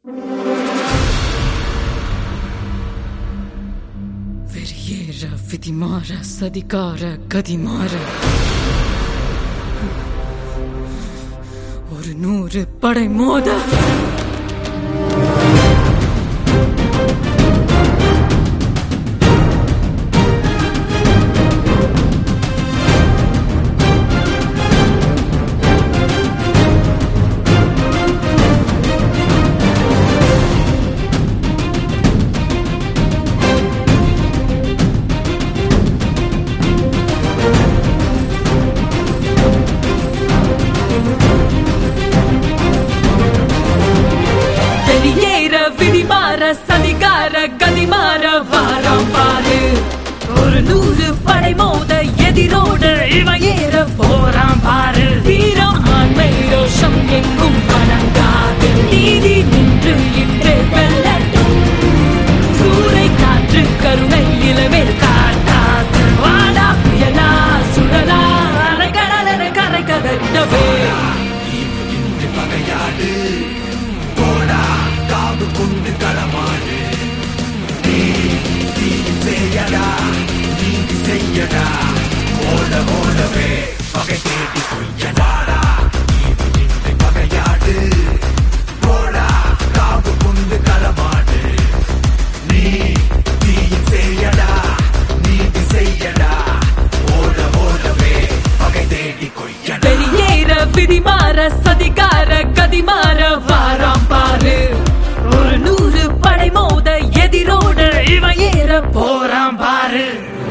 வெறியேற விதிமாற சதிகார கதிமாற ஒரு 100 படை மோத சதிகார கதிமாற வாரம் பாரு ஒரு 100 படை மோத எதிரோடு இவன் ஏற போறான் பாரு வீரம் ஆண்மை ரோஷம் எங்கும் வணங்காது நீதி நின்று இன்றே வெல்லட்டும் சூறை காற்று கருணை இளமேல் காட்டாது வாடா புயலா சுழலா அலைக்கடலென கரை கதறிடவே பகையாடு போடா காவு கொண்டு களமாடு நீதி செய்யடா நீதி செய்யடா ஓடவே பகை தேடி கொய்யடாடா நீதி பகையாடு போடா காவு கொண்டு களமாடு நீதி செய்யடா நீதி செய்யடா ஓடவே பகை தேடி கொய்யடா வெளியேற விதிமாற சதிகார கதிமாற வாரம் பாரு ஒரு 100 படை மோத எதிரோடு இவன் ஏற போறான் பாரு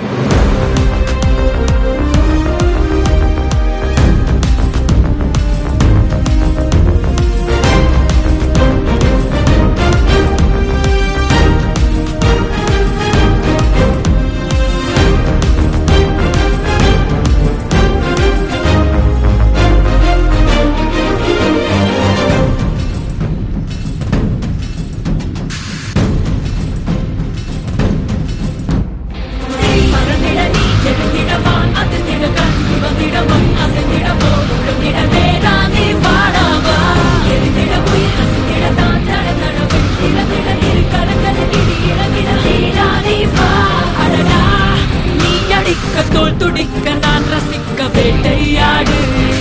தோல் துடிக்க நான் ரசிக்க வேட்டையாடு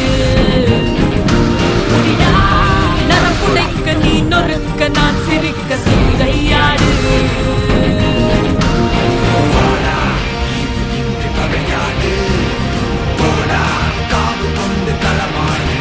நரம்புடைக்க நீ நொறுக்க நான் சிரிக்க சிறையாடு பகையாடு போடா காவு கொண்டு களமாடு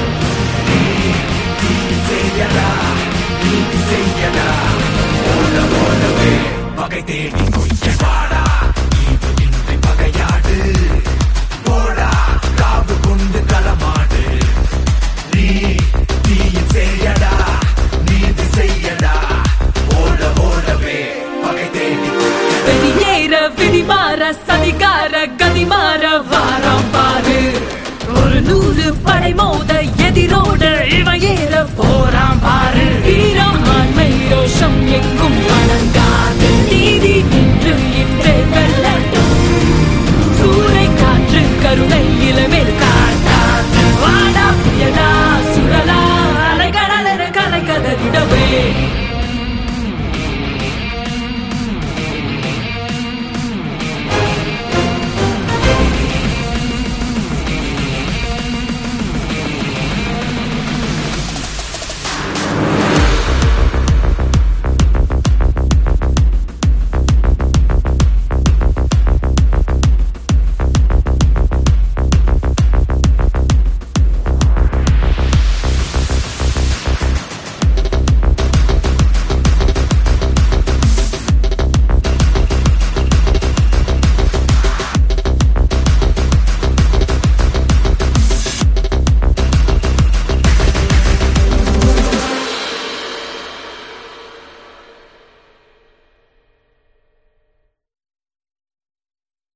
நீதி செய்யடா நீதி செய்யடா ஓடவே பகை தேடி கொய்யடாடா பகையாடு போடா காவு கொண்டு களமாடு நீதி செய்யடா நீதி செய்யடா ஓடவே பகை தேடி வெளியேற விதிமாற சதிகார கதிமாற வாரம் பாரு ஒரு 100 படை மோத எதிரோடு இவன் ஏற போறான் பாரு வீரம் ஆண்மை ரோஷம் எங்கும் வணங்காது நீதி நின்று இன்றே வெல்லட்டும் சூறை காற்று கருணை இளமேல் காட்டாது வாடா புயலா சுழலா அலைக்கடலென கரை கதறிடவே